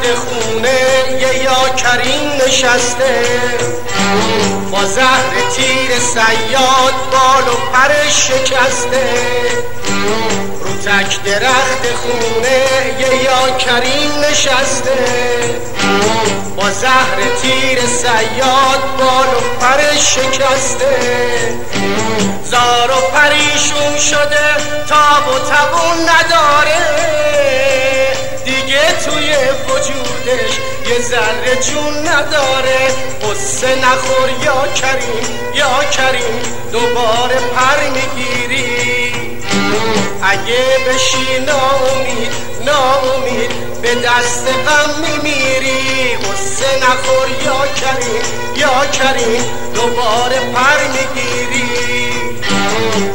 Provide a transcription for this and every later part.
خونه یا کریم نشسته، با زهر تیر صیاد بال و پر شکسته. رو تک درخت خونه یا کریم نشسته، با زهر تیر صیاد بال و پر شکسته. زار و پریشون شده، تاب و توان نداره، دیگه توی وجودش یه ذره جون نداره. قصه نخور یا کریم، یا کریم دوباره پر میگیری. اگه بشی ناامید، ناامید به دست غم میمیری. قصه نخور یا کریم، یا کریم دوباره پر میگیری.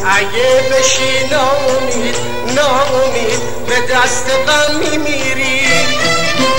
اگه بشی ناامید، ناامید به دست غم میمیری.